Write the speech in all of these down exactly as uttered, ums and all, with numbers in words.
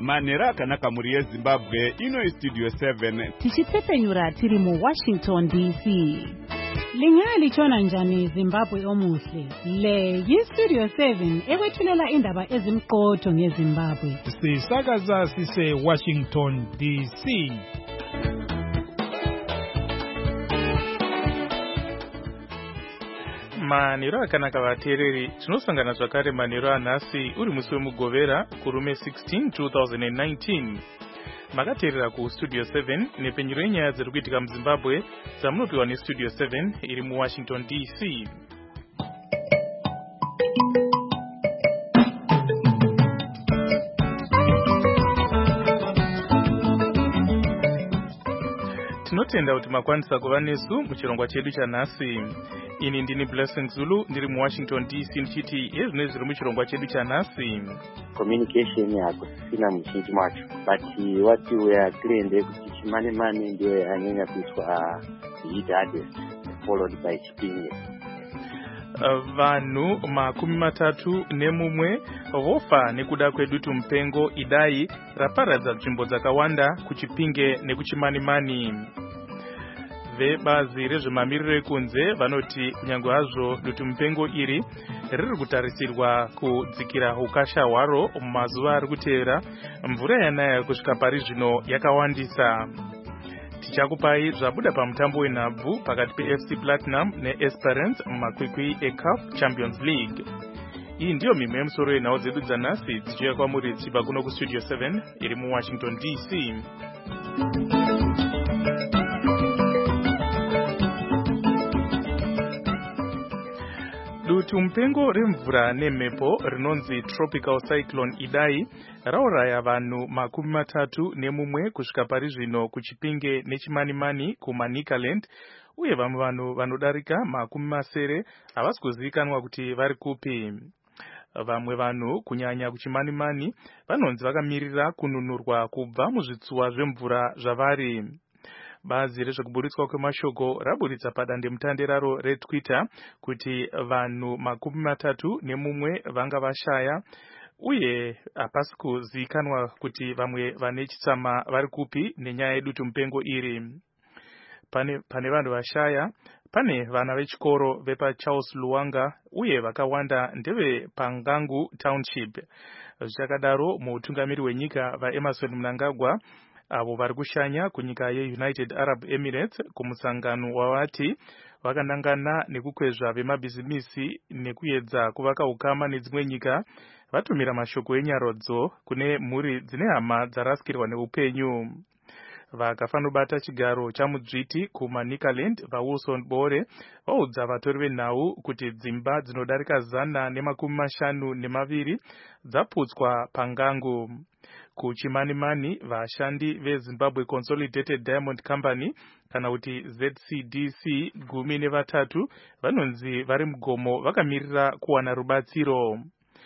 manhero akanaka muri yeZimbabwe. Ino Studio seven tichitsepenyura tiri mu Washington D C. Lingali chona njani Zimbabwe omuhle. Le yi Studio seven ekwethulela indaba ezimqotho ngeZimbabwe. Sisakaza sise Washington D C. Manhero akanaka vateereri, tinosangana zvakare manhero anhasi uri musi wemugovera kurume sixteen two thousand nineteen. Makateerera ku Studio seven nepenyero yenyaya dziri kuitika muZimbabwe dzamunopiwa neStudio seven iri muWashington D C. Tinotenda kuti makwanisa kuva nesu muchirongwa chedu chanhasi. Ini ndini Blessing Zulu ndiri muWashington D C ndichiti ezvino zviri muchirongwa chedu chanhasi. Communication yakusina muzhinji macho, but what we are clear ndekuti chimane mane ndiyo anyanya kuitwa hit artist followed by Chipinge. Vanhu makumi matatu nemumwe vofa nekuda kwedutu mupengo idai raparadza nzvimbo dzakawanda kuChipinge nekuChimanimani. Vebazi rezvemamiriro ekunze vanoti kunyange hazvo dutu mupengo iri riri kutarisirwa kudzikira ukasha hwaro mumazuva ari kuteera, mvura yanaya kusvika pari zvino yakawandisa. Tichakupai zvabuda pamutambo wenhabvu pakati peF C Platinum neEsperance mumakwikwi eCAF Champions League. Iyi ndiyo mimwe yemusoro yenhau dzedu dzanhasi dzichiuya kwamuri dzichibva kuno kuStudio seven iri muWashington D C. Dutu mupengo remvura nemhepo rinonzi Tropical Cyclone Idai rauraya vanhu makumi matatu nemumwe kusvika pari zvino kuChipinge neChimanimani kuManicaland, uye vamwe vanhu vanodarika makumi masere havasi kuzivikanwa kuti vari kupi. Vamwe vanhu kunyanya kuChimanimani vanonzi vakamirira kununurwa kubva muzvitsuwa zvemvura zvavari. Bazi rezvekuburitswa kwemashoko raburitsa padandemutande raro reTwitter kuti vanhu makumi matatu nemumwe vanga vashaya, uye hapasi kuzivikanwa kuti vamwe vane chitsama vari kupi nenyaya yedutu mupengo iri. Pane, pane vanhu vashaya, pane vana vechikoro vepaCharles Luwanga uye vakawanda ndeve Pangangu Township. Zvichakadaro, muutungamiri wenyika vaEmerson Mnangagwa avo vari kushanya kunyika yeUnited Arab Emirates kumusangano wavati vakanangana nekukwezva vemabhizimisi nekuedza kuvaka ukama nedzimwe nyika, vatumira mashoko enyarodzo kune mhuri dzine hama dzarasikirwa neupenyu. Vakafanobata chigaro chamudzviti kuManicaland vaWilson Bore vaudza vatori venhau kuti dzimba dzinodarika zana nemakumi mashanu nemaviri dzaputswa Pangangu. KuChimanimani vashandi veZimbabwe Consolidated Diamond Company kana kuti Z C D C gumi nevatatu vanonzi vari mugomo vakamirira kuwana rubatsiro.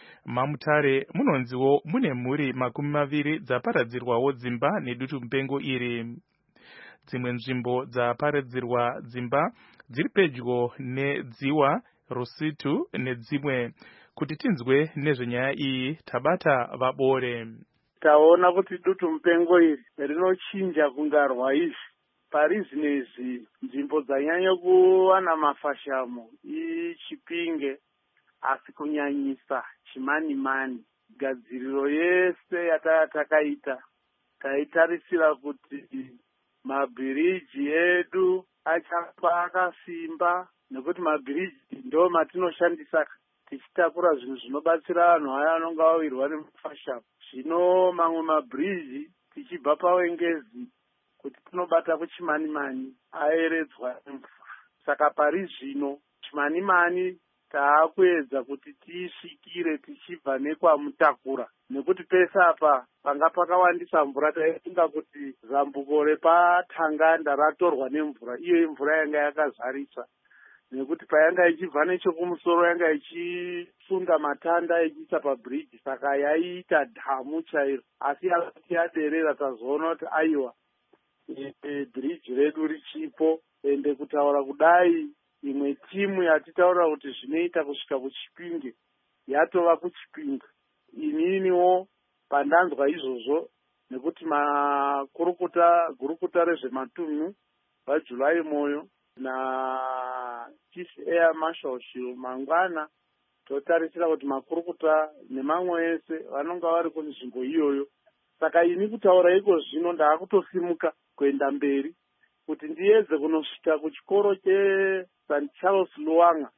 Mamutare munonziwo mune mhuri makumi maviri dzaparadzirwawo dzimba nedutu mupengo iri. Dzimwe nzvimbo dzaparadzirwa dzimba dziri pedyo nedziwa, Rusitu nedzimwe. Kuti tinzwe nezvenyaya iyi tabata vaBore. Taona kuti dutu mupengo iri rinochinja kungarwa izvi parizinezi nzvimbo dzanyanya kuwana mafashamo iChipinge, asi kunyanyisa Chimanimani. Gadziriro yese yatatakaita taitarisira kuti mabhiriji edu achapa akasimba, nekuti mabhiriji ndo matinoshandisa tichitakura zvinhu zvinobatsira vanhu aya anonga awirwa nemafashamo. Zvino mamwe mabhiriji tichibva paWengezi kuti tinobata kuChimanimani aeredzwa nemvura. Saka pari zvino Chimanimani taakuedza kuti tiisvikire tichibva nekwaMutakura, nekuti pese apa panga pakawandisa mvura taifunga kuti zambuko repaTanganda ratorwa nemvura, iyo imvura yanga yakazarisa, nekuti payanga ichibva nechekumusoro yanga ichisunda matanda ichiisa pabhiriji, saka yaiita dhamu chairo. Asi yakati yaderera tazoona kuti aiwa, bhiriji redu richipo, ende kutaura kudai imwe timu yatitaura kuti zvinoita kusvika kuChipinge yatova kuChipinge. Ininiwo pandanzwa izvozvo nekuti makurukuta gurukuta rezvematunhu vaJuly Moyo naChief Air Marshal Shilo Mangwana totarisira kuti makurukuta nemamwe ese vanonga vari kunzvimbo iyoyo. Saka ini kutaura iko zvino ndaakutosimuka kuenda mberi kuti ndiyedze kunosvika kuchikoro cheSaint Charles Luwanga.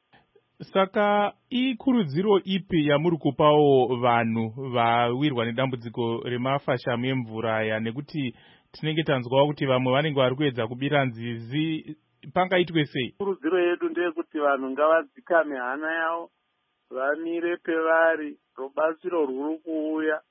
Saka ikurudziro ipi yamuri kupawo vanhu vawirwa nedambudziko remafashamu emvura aya, nekuti tinenge tanzwawo kuti vamwe vanenge vari kuedza kubira nzizi, pangaitwe sei? Kurudziro yedu ndeyekuti vanhu ngavadzikame hana yavo, vamire pevari, rubatsiro rwuri kuuya.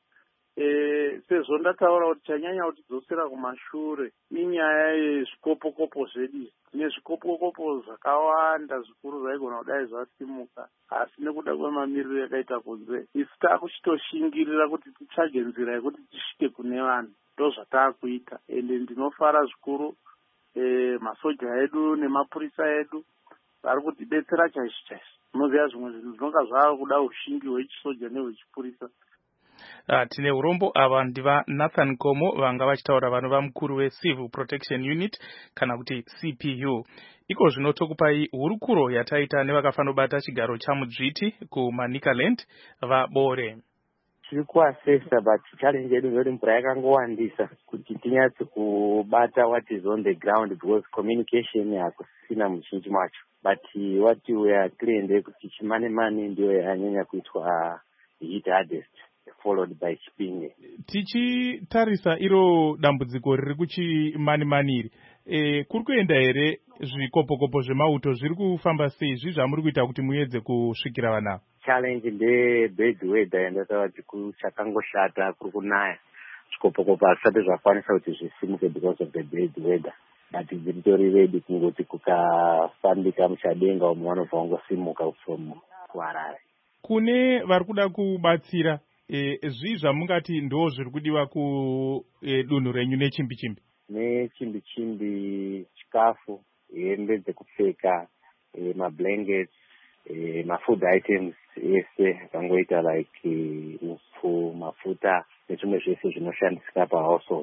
E, sezvo ndataura kuti chanyanya kutidzosera kumashure inyaya yezvikopokopo zvedu. Tine zvikopokopo zvakawanda zvikuru zvaigona kudai zvasimuka, asi nekuda kwemamiriro yakaita kunze isi taakuchitoshingirira kuti titsvage nzira yekuti tisvike kune vanhu. Ndo zvataakuita, ende ndinofara zvikuru e, masoja edu nemapurisa edu vari kutidetsera chaizvo chaizvo. Munoziva zvimwe zvinhu zvinonga zvava kuda ushingi hwechisoja nehwechipurisa. Uh, tine urombo ava ndiva Nathan Komo vanga vachitaura vanova mukuru weCivil Protection Unit kana kuti C P U. Iko zvino tokupai hurukuro yataita nevakafanobata chigaro chamudzviti kuManicaland vaBore. Tiri kuasesa but challenge yedu ndeyekuti mvura yakangowandisa kuti tinyatse kubata what is on the ground because communication hakusina muzhinji macho. But what we are clear ndeyekuti Chimane Mane ndiyo yanyanya kuitwa heat hardest, followed by Chipinge. Tichitarisa iro dambudziko riri kuChimane Mane iri, e, kuri kuenda here zvikopokopo zvemauto zviri kufamba sei? Izvi zvamuri kuita kuti muedze kusvikira vana? Challenge nde bad weather yandataura kuti chakangoshata, kuri kunaya, zvikopokopo hazvisati zvakwanisa kuti zvisimuke because of the bad weather. But dziritori ready kungoti kukafambika muchadenga umwe vanobva vangosimuka from kuHarare. Kune vari kuda kubatsira, e, zvii zvamungati ndo zviri kudiwa kudunhu renyu nechimbi chimbi? Nechimbi chimbi, chikafu, hembe dzekupfeka, e, mablankets, e, mafood items ese akangoita like upfu, mafuta nezvimwe zvese zvinoshandisika pahousehold,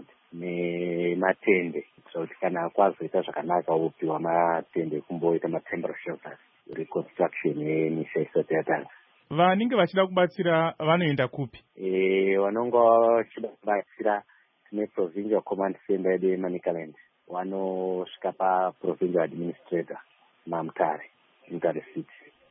nematende kuti kana kwazoita zvakanaka upiwa matende kumboita matemporary shelters, reconstruction yemisha isati yatanga. Vanenge vachida kubatsira vanoenda kupi? E, vanonga vachida kubatsira tine provincial command center yedu yeManicaland, vanosvika paprovincial administrator maMutare, Mutare City.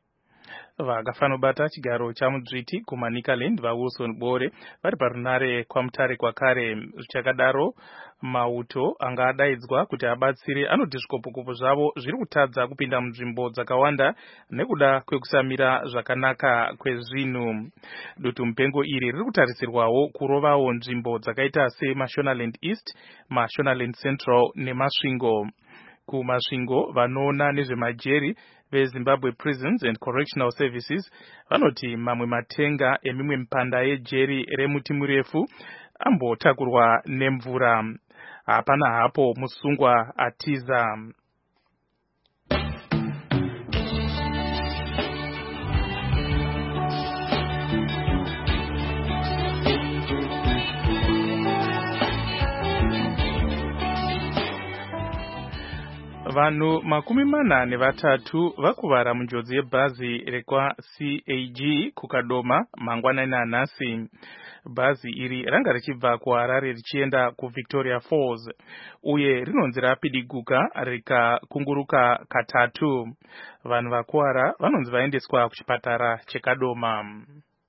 Vakafanobata chigaro chamudzviti kuManicaland vaWilson Bore vari parunare kwaMutare kwakare. Zvichakadaro mauto anga adaidzwa kuti abatsire anoti zvikopokopo zvavo zviri kutadza kupinda munzvimbo dzakawanda nekuda kwekusamira zvakanaka kwezvinhu. Dutu mupengo iri riri kutarisirwawo kurovawo nzvimbo dzakaita seMashonaland East, Mashonaland Central neMasvingo. KuMasvingo vanoona nezvemajeri veZimbabwe Prisons and Correctional Services vanoti mamwe matenga emimwe mipanda yejeri remuti murefu ambotakurwa nemvura. Hapana hapo musungwa atiza. Vanhu makumi mana nevatatu vakuvara munjodzi yebhazi rekwa C A G kuKadoma mangwanani anhasi. Bhazi iri ranga richibva kuHarare richienda kuVictoria Falls uye rinonzi rapidiguka rikakunguruka katatu. Vanhu vakuwara vanonzi vaendeswa kuchipatara cheKadoma.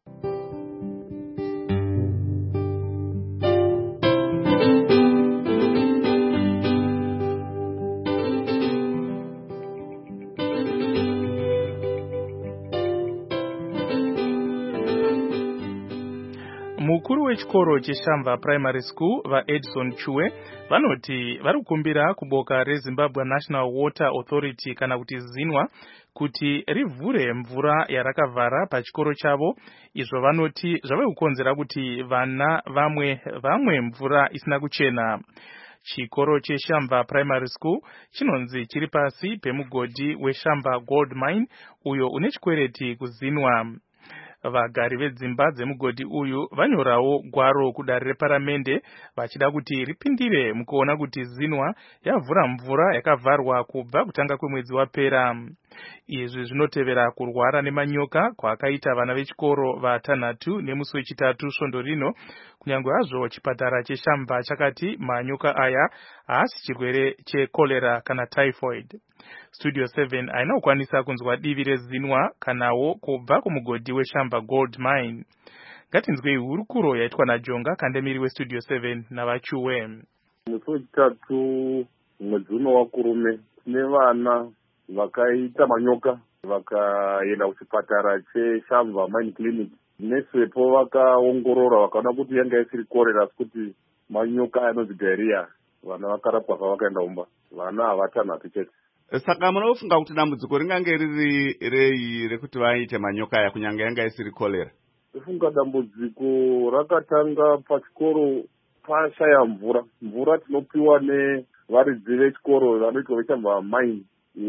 Mukuru wechikoro cheShamva Primary School vaEdson Chue vanoti vari kukumbira kuboka reZimbabwe National Water Authority kana kuti zinwa kuti rivhure mvura yarakavhara pachikoro chavo, izvo vanoti zvave kukonzera kuti vana vamwe vamwe mvura isina kuchena. Chikoro cheShamva Primary School chinonzi chiri pasi pemugodhi weShamva Gold Mine uyo une chikwereti kuzinwa. vagari vedzimba dzemugodhi uyu vanyorawo gwaro kudare reparamende vachida kuti ripindire mukuona kuti zinwa yavhura mvura yakavharwa kubva kutanga kwemwedzi wapera. Izvi zvinotevera kurwara nemanyoka kwakaita vana vechikoro vatanhatu nemusi wechitatu svondo rino, kunyange hazvo chipatara cheshamba chakati manyoka aya haasi chirwere chekolera kana typhoid. Studio seven haina kukwanisa kunzwa divi rezinwa kanawo kubva kumugodhi weshamba gold mine. Ngatinzwei hurukuro yaitwa naJonga Kandemiri weStudio seven navachuwe. Musi wechitatu mwedzi uno wakurume tine vana vakaita manyoka vakaenda kuchipatara cheshamba mine clinic. Nesepo vakaongorora vakaona kuti yanga isiri korera asi kuti manyoka anonzi diarrhea. Vana vakarapwa pavakaenda umba. Vana havatanhatu chete. Saka munofunga kuti dambudziko ringange riri rei rekuti vaite manyoka aya kunyange yanga isiri kolera? Tofunga dambudziko rakatanga pachikoro pashaya mvura. Mvura tinopiwa nevaridzi vechikoro vanoitwa vechamba mine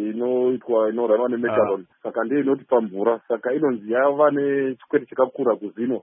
inoitwa inoraiwa nemetalon. Saka ndiyo inotipa mvura. Saka inonzi yava nechikwete chakakura kuzino.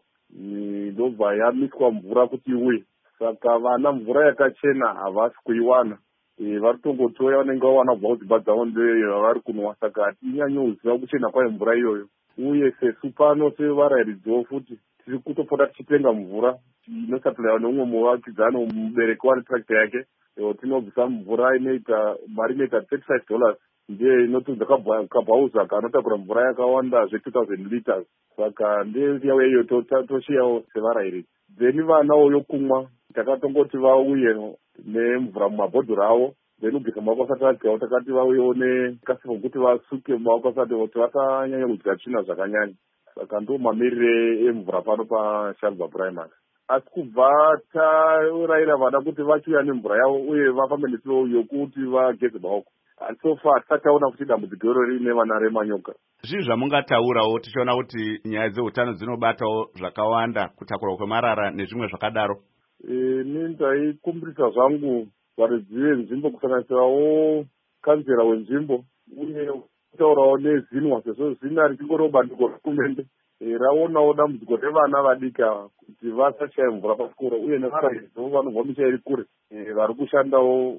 Ndobva yamiswa mvura kuti iuye. Saka vana mvura yakachena havasi kuiwana. E, vari tongotoya vanenge vawana kubva kudzimba dzavo ndeyo vari kunwa. Saka hatinyanyo kuziva kuchena kwayo mvura iyoyo. Uye sesu pano sevarairidziwo futi tiri kutopota tichitenga mvura inosapuliwa neumwe muvakidzani mubereki wane tractor yake. Tinobvisa mvura inoita mari inoita thirty-five dollars ndiye inotunza kabhauza kanotakura mvura yakawanda zve two thousand liters. Saka ndeyauya iyo toshiyawo sevarairidzi. Then vanawo yokumwa takatongoti vauye nemvura mumabhodhoro avo. Then ugeza maoko asati vadyawo takati vauyewo nekasipo kuti vasuke maoko asati kuti vasanyanya kudya tsvina zvakanyanya. Saka ndo mamirire emvura pano paShalva Primary. Asi kubva taurayira vana kuti vachiuya nemvura yavo uye vafambe nesilo yokuti vageze maoko. Asi so far tisati taona kuti dambudziko iro rine vana remanyoka. Zvii zvamungataurawo tichiona kuti nyaya dzeutano dzinobatawo zvakawanda, kutakura kwemarara nezvimwe zvakadaro? E, ini ndaikumbirisa zvangu varidzi venzvimbo kusanganisirawo kanzera wenzvimbo uye kutaurawo nezinwa sezvo zina richingoriwo bandiko rehurumende raonawo dambudziko revana vadika kuti vasashaya mvura pachikoro uye nevaraidziwo vanobva misha iri kure vari kushandawo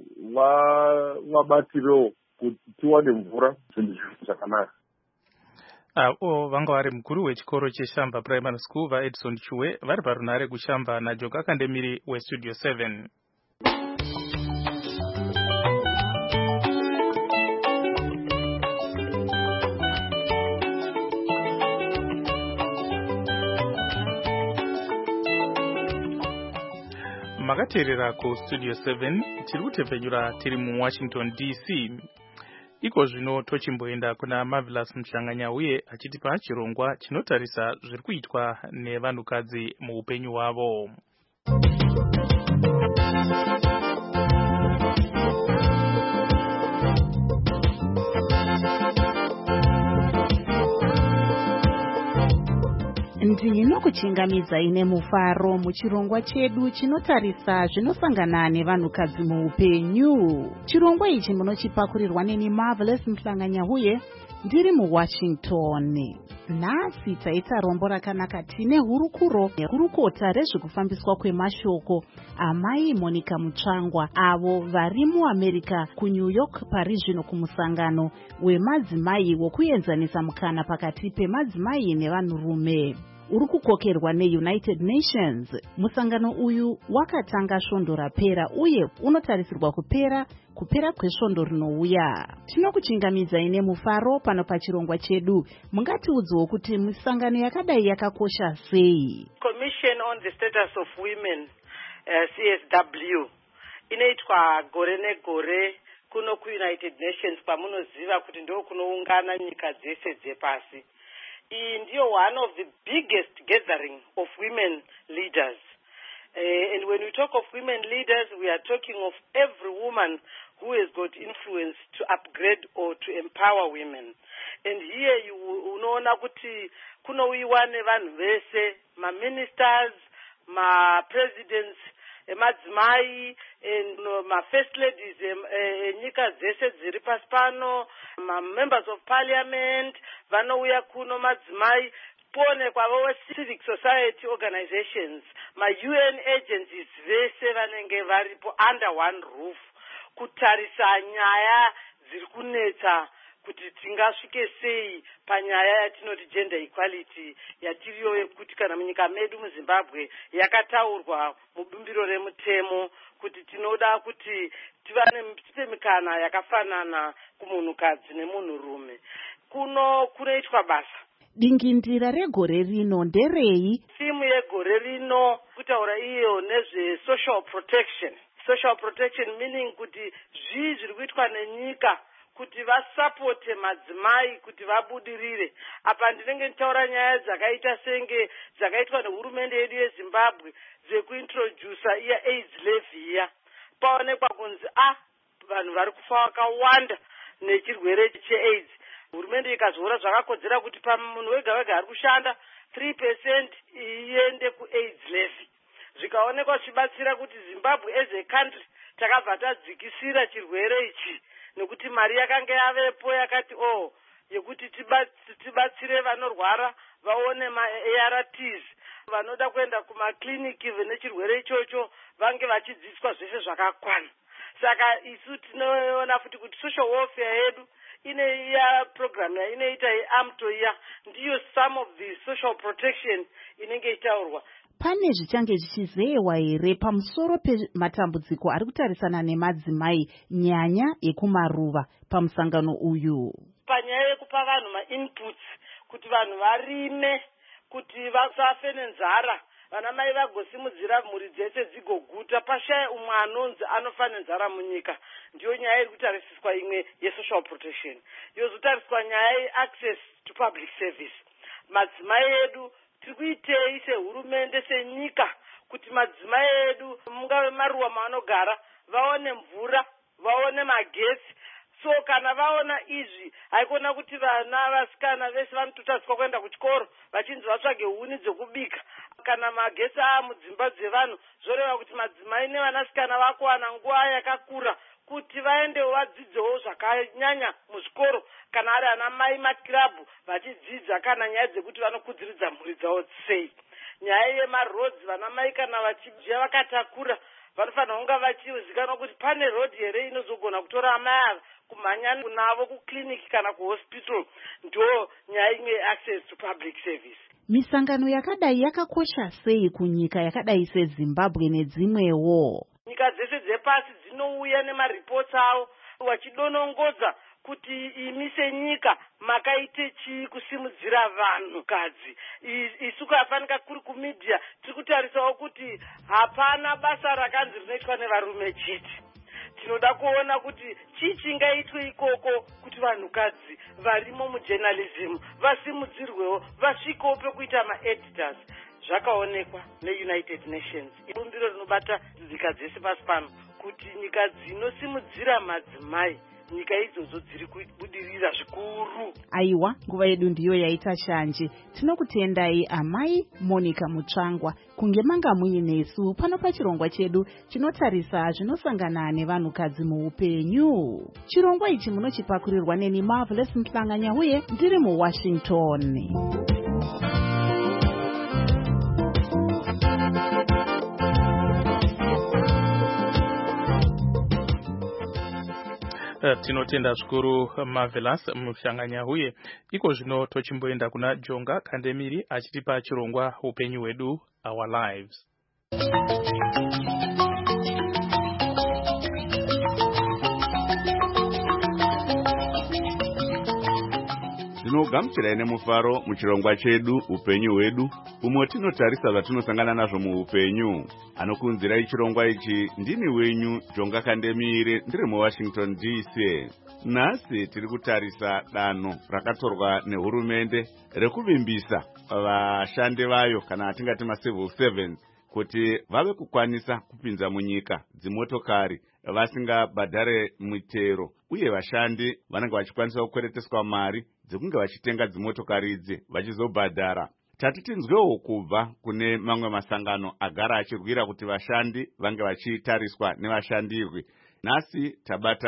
vabatirewo kuti tiwane mvura zvinhu zvakanaka. Avo vanga vari mukuru wechikoro cheshamba primary school vaEdson Chuwe vari parunhare kushamba naJonga Kandemiri weStudio seven. Makateerera kuStudio seven tiri kutepfenyura tiri muWashington D C. Iko zvino tochimboenda kuna Marvelous Mhlanganya uye achitipa chirongwa chinotarisa zviri kuitwa nevanhukadzi muupenyu hwavo. Ndinokuchingamidzai nemufaro muchirongwa chedu chinotarisa zvinosangana nevanhukadzi muupenyu. Chirongwa ichi munochipakurirwa neni Marvelous Mhlanganya uye ndiri muWashington. Nhasi taita rombo rakanaka tine hurukuro nehurukota rezvekufambiswa kwemashoko amai Monica Mutsvangwa avo vari muAmerica kuNew York pari zvino kumusangano wemadzimai wokuenzanisa mukana pakati pemadzimai nevanhurume uri kukokerwa neUnited Nations. Musangano uyu wakatanga svondo rapera uye unotarisirwa kupera kupera kwesvondo rinouya. Tinokuchingamidzai nemufaro pano pachirongwa chedu. Mungatiudzewo kuti misangano yakadai yakakosha sei? Commission on the Status of Women, uh, C S W, inoitwa gore negore kuno kuUnited Nations pamunoziva kuti ndo kunoungana nyika dzese dzepasi. Iyi ndiyo one of the biggest gathering of women leaders. Uh, and when we talk of women leaders, we are talking of every woman who has got influence to upgrade or to empower women. And here you unoona kuti kunowiwa nevanhu vese, ma ministers, ma presidents, emadzimai, and ma first ladies enyika dzese dziri pasi pano, ma members of parliament vanouya kuno madzimai poonekwawo civic society organizations, ma-U N agencies vese vanenge varipo under one roof kutarisa nyaya dziri kunetsa kuti tingasvike sei panyaya yatinoti gender equality yatiriyo yekuti kana munyika medu muZimbabwe yakataurwa mubumbiro remutemo kuti tinoda kuti tipe mikana yakafanana kumunhukadzi nemunhurume. Kuno kunoitwa basa. Dingindira regore rino nderei? Timu yegore rino kutaura iyo nezve social protection. Social protection meaning kuti zvii zviri kuitwa nenyika kuti vasapote madzimai kuti vabudirire. Apa ndinenge nditaura nyaya dzakaita senge dzakaitwa nehurumende yedu yeZimbabwe dzekuintrodusa iya AIDS levy iya. Paonekwa kunzi ah vanhu vari kufa vakawanda nechirwere cheAIDS. Hurumende ikazoona zvakakodzera kuti pamunhu wega wega ari kushanda three percent iende kuAIDS levy. Zvikaonekwa zvichibatsira kuti Zimbabwe as a country takabva tadzikisira chirwere ichi nekuti mari yakanga yavepo yakati oh yekuti tibatsire vanorwara vaone ma-A R Ts, vanoda kuenda kumakliniki nechirwere ichocho vange vachidzidziswa zvese zvakakwana. Saka isu tinoona futi kuti social welfare yedu ine iya program yainoita yeAMTO iya ndiyo some of the social protection inenge itaurwa. Pane zvichange zvichizeewa here pamusoro pematambudziko ari kutarisana nemadzimai nyanya yekumaruva pamusangano uyu? Panyaya yekupa vanhu ma-inputs kuti vanhu varime kuti vasafe nenzara, vana mai vagosimudzira mhuri dzese dzigoguta, pashaya umwe anonzi anofa nenzara munyika. Ndiyo nyaya iri kutarisiswa imwe yesocial protection. Yozotariswa nyaya yeaccess to public service. Madzimai edu tiri kuitei sehurumende senyika kuti madzimai edu mungave maruwa maanogara vaone mvura, vaone magetsi. So kana vaona izvi haikona kuti vana vasikana vese vanototariswa kuenda kuchikoro vachinzi vatsvage huni dzokubika. Kana magetsi aa mudzimba dzevanhu zvoreva kuti madzimai nevanasikana vakuwana nguva yakakura kuti vaendewo vadzidzewo zvakanyanya muzvikoro kana ari ana mai makirabhu vachidzidza kana nyaya dzekuti vanokudziridza mhuri dzavo sei. Nyaya yemarodzi, vana mai kana vachibva vakatakura vanofanira kunga vachizikanwa kuti pane rodhi here inozogona kutora amai ava kumhanya navo kukliniki kana kuhospital. Ndo nyaya imwe access to public service. Misangano yakadai yakakosha sei kunyika yakadai seZimbabwe nedzimwewo? Nyika dzese dzepasi dzinouya nemaripoti avo vachidonongodza kuti imi senyika makaite chii kusimudzira vanhukadzi. Isu kafanika kuri kumedia tiri kutarisawo kuti hapana basa rakanzi rinoitwa nevarume chete. Tinoda kuona kuti chii chingaitwe ikoko kuti vanhukadzi varimo mujournalism vasimudzirwewo vasvikewo pekuita maeditors. Zvakaonekwa neUnited Nations, ibumbiro rinobata nyika dzese pasi pano, kuti nyika dzinosimudzira madzimai nyika idzodzo dziri kubudirira zvikuru. Aiwa, nguva yedu ndiyo yaita shanje. Tinokutendai amai Monica Mutsvangwa kunge manga muinesu pano pachirongwa chedu chinotarisa zvinosangana nevanhukadzi muupenyu. Chirongwa ichi munochipakurirwa neni Marvelous Mhlanganya uye ndiri muWashington. Tinotenda zvikuru Marvelous Mhlanganya uye iko zvino tochimboenda kuna Jonga Kandemiri achitipa chirongwa upenyu hwedu, Our Lives. Tinogamuchirai nemufaro muchirongwa chedu upenyu hwedu, umo tinotarisa zvatinosangana nazvo muupenyu. Anokunzirai chirongwa ichi ndini wenyu Jonga Kandemire, ndiri muWashington D C. Nhasi tiri kutarisa danho rakatorwa nehurumende rekuvimbisa vashandi vayo kana atingati ma-civil servants kuti vave kukwanisa kupinza munyika dzimotokari vasingabhadhare mitero, uye vashandi vanenge vachikwanisa kukwereteswa mari dzekunge vachitenga dzimotokari idzi vachizobhadhara. Tati tinzwewo kubva kune mamwe masangano agara achirwira kuti vashandi vange vachitariswa nevashandirwi. Nhasi tabata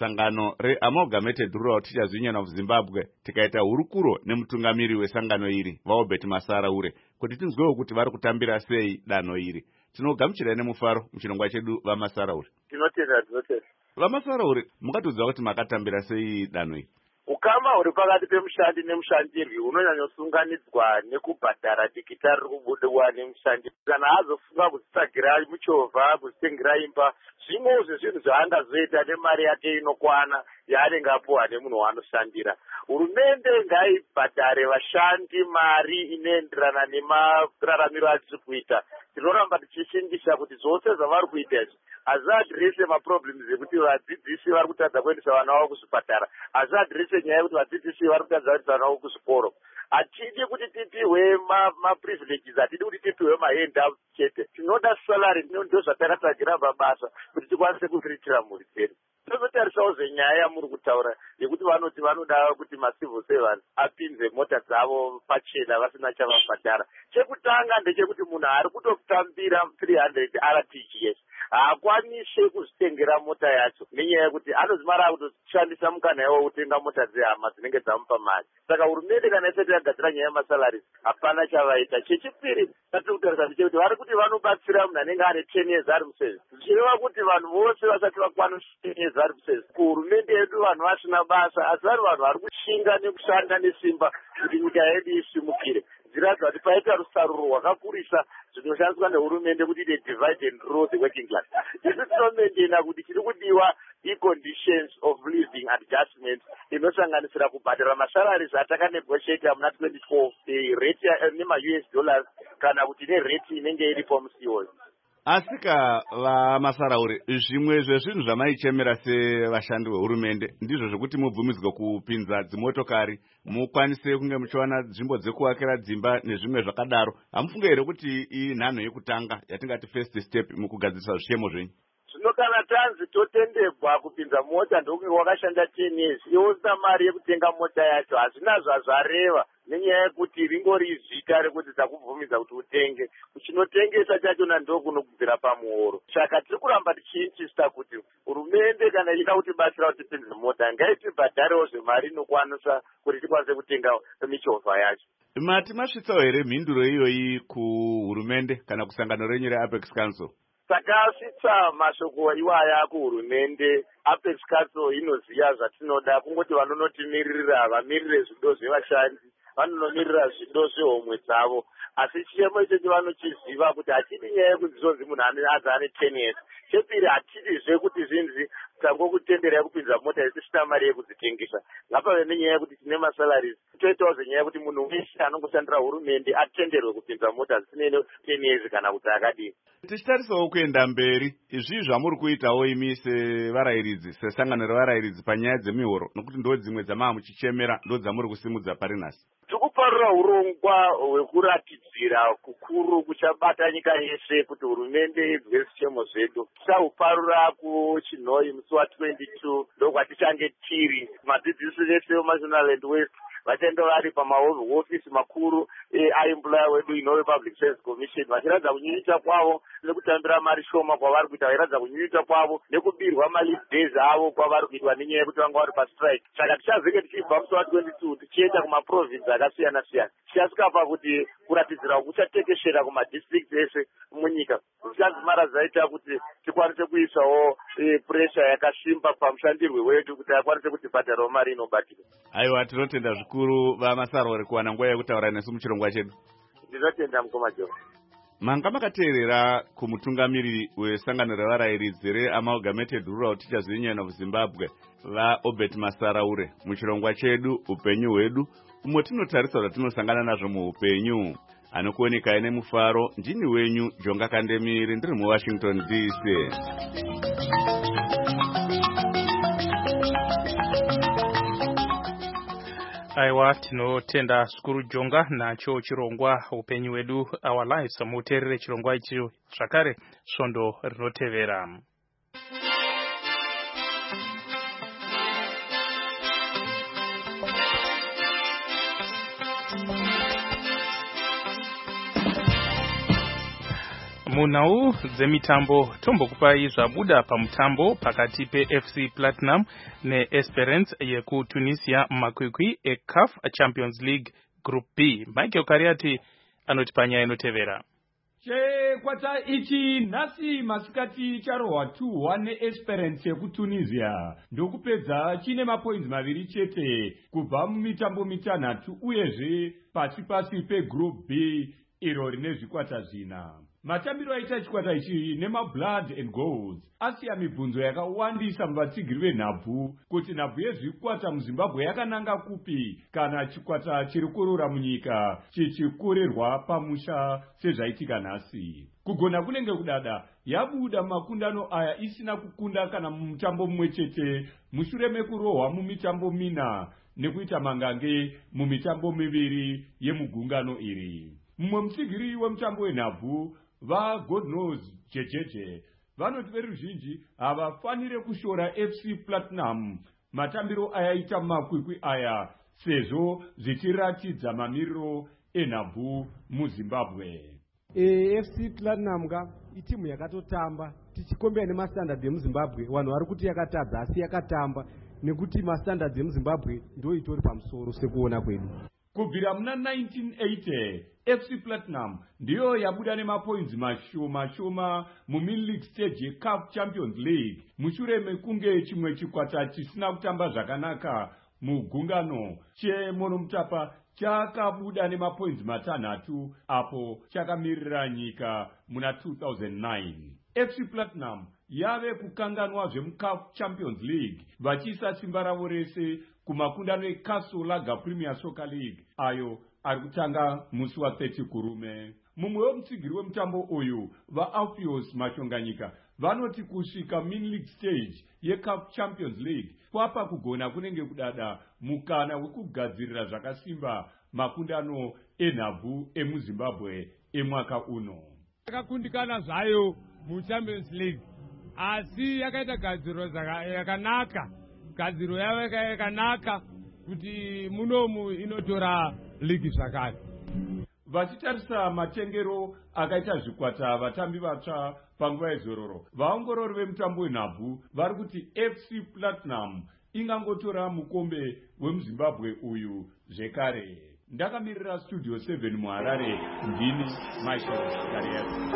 sangano reamalgamated rural teachers union of zimbabwe tikaita hurukuro nemutungamiri wesangano iri vaobert masaraure kuti tinzwewo kuti vari kutambira sei danho iri. Tinogamuchirai nemufaro muchirongwa chedu vamasaraure. Tinotenda, tinotenda. Vamasaraure, mukatudza kuti makatambira sei danho iri? Ukama huri pakati pemushandi nemushandirwi unonyanyosunganidzwa nekubhadhara dikita riri kubudiwa nemushandi. Kana azofunga kuzvitsvagira muchovha, kuzvitengera imba, zvimwewo zvezvinhu zvaangazoita nemari yake inokwana yaanenge apuwa nemunhu waanoshandira. Hurumende ngaibhadhare vashandi mari inoenderana nemararamiro atiri kuita. Tinoramba tichishingisa kuti zvose zvavari kuita izvi hazviadhirese maproblems ekuti vadzidzisi vari kutadza kuendesa vana vavo kuzvipatara, hazviadhirese nyaya yekuti vadzidzisi vari kutadza kuendesa vana vavo kuzvikoro. Hatidi kuti tipiwe maprivileges, hatidi kuti tipiwe mahandout chete. Tinoda salary, ndo zvatakatsagira mabasa kuti tikwanise kuzviriritira mhuri dzedu. Tinotarisawo zenyaya yamuri kutaura yekuti vanoti vanoda kuti macivil servants apinze mota dzavo pachena vasina chavabhadhara. Chekutanga ndechekuti munhu ari kutotambira three hundred R T G S haakwanise kuzvitengera mota yacho nenyaya yekuti anozi mari akutoshandisa mukana iwo kutenga mota dzehama dzinenge dzamupa mari. Saka hurumende kana isati yagadzira nyaya yemasalaries hapana chavaita. Chechipiri tatiri kutarisa ndechekuti vari kuti vanobatsira munhu anenge ane ten years ari muservice, zvichireva kuti vanhu vose vasati vakwanisa ten years ari muservice. Kuhurumende yedu vanhu vasina basa, asi vari vanhu vari kushinga nekushanda nesimba kuti nyika yedu isimukire. Zviratidza kuti paita rusaruro rwakakurisa zvinoshandiswa nehurumende kuti ite divide and rule the working class. Isu tinomentena kuti chiri kudiwa i-conditions of living adjustment inosanganisira kubhadhara masalaries atakanegotiata muna twenty four rate nema-U S dollars kana kuti nerate inenge iripo musi iyoyo. Asika vamasaraure, zvimwe zvezvinhu zvamaichemera sevashandi vehurumende ndizvo zvekuti mubvumidzwe kupinza dzimotokari, mukwanise kunge muchiwana nzvimbo dzekuakira dzimba nezvimwe zvakadaro. Hamufunge here kuti iyi nhanho yekutanga yatingati first step mukugadzirisa zvishemo zvenyu? Zvino kana tanzi totendebwa kupinza mota ndokunge wakashanda ten years, iwosina mari yekutenga mota yacho, hazvina zvazvareva nenyaya yekuti ringori zita rekuti takubvumidza kuti utenge. Chinotengesa chachona ndokunobvira pamuoro. Saka tiri kuramba tichiinsista kuti hurumende kana ichida kutibatsira kuti tipinze mota ngaitibhadharewo zvemari inokwanisa kuti tikwanise kutenga michovha yacho. Mati masvitsawo here mhinduro iyoyi kuhurumende kana kusangano renyu reApex Council? Takasvitsa mashoko iwaya kuhurumende. Apex Council inoziva zvatinoda, kungoti vanonotimirira vamirire zvido zvevashandi, vanonomirira zvido zvehomwe dzavo. Asi chiyemo icho vanochiziva kuti hatidi nyaya yekuti zvonzi munhu aza ane ten years. Chepiri hatidizve kuti zvinzi tangokutendera yekupinza mota isisina mari yekudzitengesa. Ngapave nenyaya yekuti tine masalaries. Toitawo zenyaya yekuti munhu weshe anongoshandira hurumende atenderwe kupinza mota zvisinei ten years kana kuti akadini. Tichitarisawo kuenda mberi, izvi zvamuri kuitawo imi sevarayiridzi, sesangano revarayiridzi panyaya dzemihoro, nokuti ndo dzimwe dzamava muchichemera, ndo dzamuri kusimudza pari nhasi. Tikuparura urongwa hwekuratidzira kukuru kuchabata nyika yese kuti hurumende ibve zvichemo zvedu. Tichahuparura kuChinhoyi musi wa twenty two ndokwatichange tiri. Madzidzisi vese veMashonaland West vachaenda vari pamahofisi makuru aemployer wedu Inhowe Public Service Commission vachiratidza kunyunyuta kwavo nekutambira mari shoma kwavari kuita, vachiratidza kunyunyuta kwavo nekubirwa maleave days avo kwavari kuitwa nenyaya yekuti vanga vari pastrike. Saka tichazenge tichibva musi wa twenty two tichienda kumaprovinsi akasiyana siyana, tichasvika pakuti kuratidzira kuchatekeshera kumadistrict ese munyika. Zvichanzi mara zvaita kuti tikwanise kuisawo pressure yakasimba pamushandirwe wedu kuti akwanise kutibhadharawo mari inobatika. Aiwa, tinotenda zvikuru vamasaraure kuwana nguva yekutaura nesu muchirongwa chedu. Ndinotenda mukoma Joe. Manga makateerera kumutungamiri wesangano revarayiridzi reAmalgamated Rural Teachers Union of Zimbabwe vaObert Masaraure muchirongwa chedu upenyu hwedu, umwe tinotarisa zvatinosangana nazvo muupenyu. Anokuonekai nemufaro, ndini wenyu Jonga Kandemire, ndiri muWashington D C. Aiwa, tinotenda zvikuru Jonga nacho chirongwa upenyu hwedu our lives. Muteerere chirongwa ichi zvakare svondo rinotevera. Munau dzemitambo tombokupai zvabuda pamutambo pakati pe F C Platinum ne Esperance yeku Tunisia makwikwi e C A F Champions League Group B. Michael Kariati anoti panyaya inotevera. Chekwata ichi nhasi masikati charohwa two one neEsperance yekutunisia ndokupedza chine mapoints maviri chete kubva mumitambo mitanhatu uyezve pasi pasi pegroup B iro rine zvikwata zvina. Matambiro aita chikwata ichi nemablood and goals asiya mibvunzo yakawandisa muvatsigiri venhabvu kuti nhabvu yezvikwata muZimbabwe yakananga kupi kana chikwata chiri kurura munyika chichikurirwa pamusha sezvaitika nhasi. Kugona kunenge kudada yabuda makundano aya isina kukunda kana mumutambo mumwe chete mushure mekurohwa mumitambo mina nekuita mangange mumitambo miviri yemugungano iri. Mumwe mutsigiri wemutambo wenhabvu va God knows jejeje vanoti veruzhinji havafanire kushora F C Platinum matambiro ayaita makwikwi aya sezvo zvichiratidza mamiriro enhabvu muZimbabwe. E, F C Platinum ka itimu yakatotamba tichikombera nemastandard emuZimbabwe vanhu vari kuti yakatadza asi yakatamba nekuti mastandard emuZimbabwe ndo itori pamusoro sekuona kwedu. Kubvira muna nineteen eighty F C Platinum ndiyo yabuda nemapoints mashoma shoma mumid-league stage ye C A F Champions League mushure mekunge chimwe chikwata chisina kutamba zvakanaka mugungano cheMonomotapa chakabuda nemapoints matanhatu apo chakamirira nyika muna two thousand nine. F C Platinum yave kukanganwa zvemuC A F Champions League vachiisa simba ravo rese kumakundano eCastle Lager Premier Soccer League ayo ari kutanga musi wa thirty kurume. Mumwe wemutsigiri wemutambo uyu vaAlpheus Mashonganyika vanoti kusvika mid-league stage ye C A F Champions League kwapa kugona kunenge kudada mukana wekugadzirira zvakasimba makundano enhabvu emuZimbabwe emwaka uno. Yakakundikana zvayo muChampions League asi yakaita gadziro yakanaka gadziro yavo yakanaka kuti munomu inotora ligi zvakare. Vachitarisa matengero akaita zvikwata vatambi vatsva panguva yezororo vaongorori vemutambo wenhabvu vari kuti F C Platinum ingangotora mukombe wemuZimbabwe uyu zvekare. Ndakamirira studio seven muHarare ndini Michael Kariati.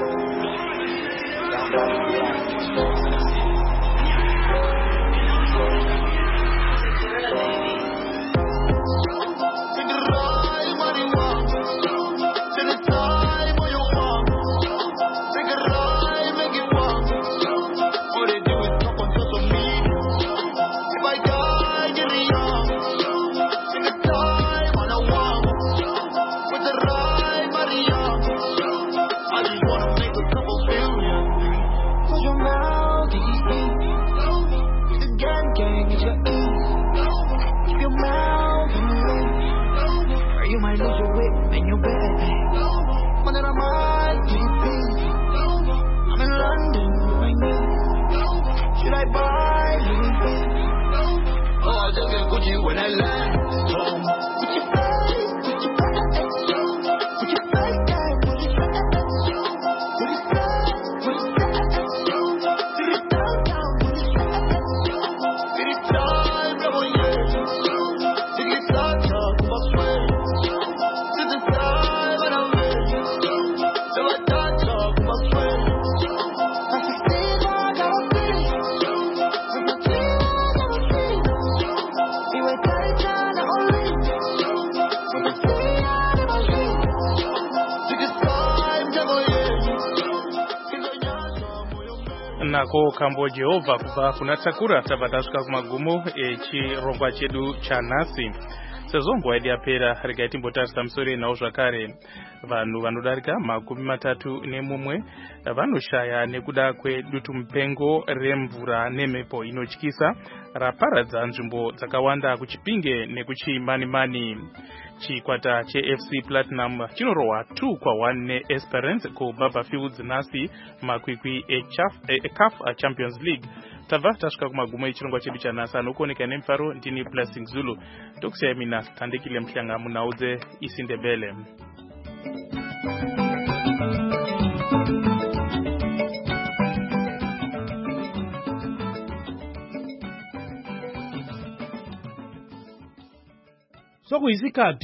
Nako kambo Jehova kubva kuna Takura tabva tasvika kumagumo echirongwa chedu chanhasi. Sezvo nguva yedu yapera regai timbotarisa musoro enhau zvakare. Vanhu vanodarika makumi matatu nemumwe vanoshaya nekuda kwedutu mupengo remvura nemhepo inotyisa raparadza nzvimbo dzakawanda kuChipinge nekuchiManimani. Chikwata cheF C Platinum chinorohwa two kwa one neEsperance kuBaba Fields nhasi makwikwi eC A F Champions League. Tabva tasvika kumagumo echirongwa chedu chanhasi anokuoneka nemufaro ndini Blessing Zulu. Ndokusiyai mina Tandekile Mhlanga munhau dzeIsiNdebele. kwakuisikati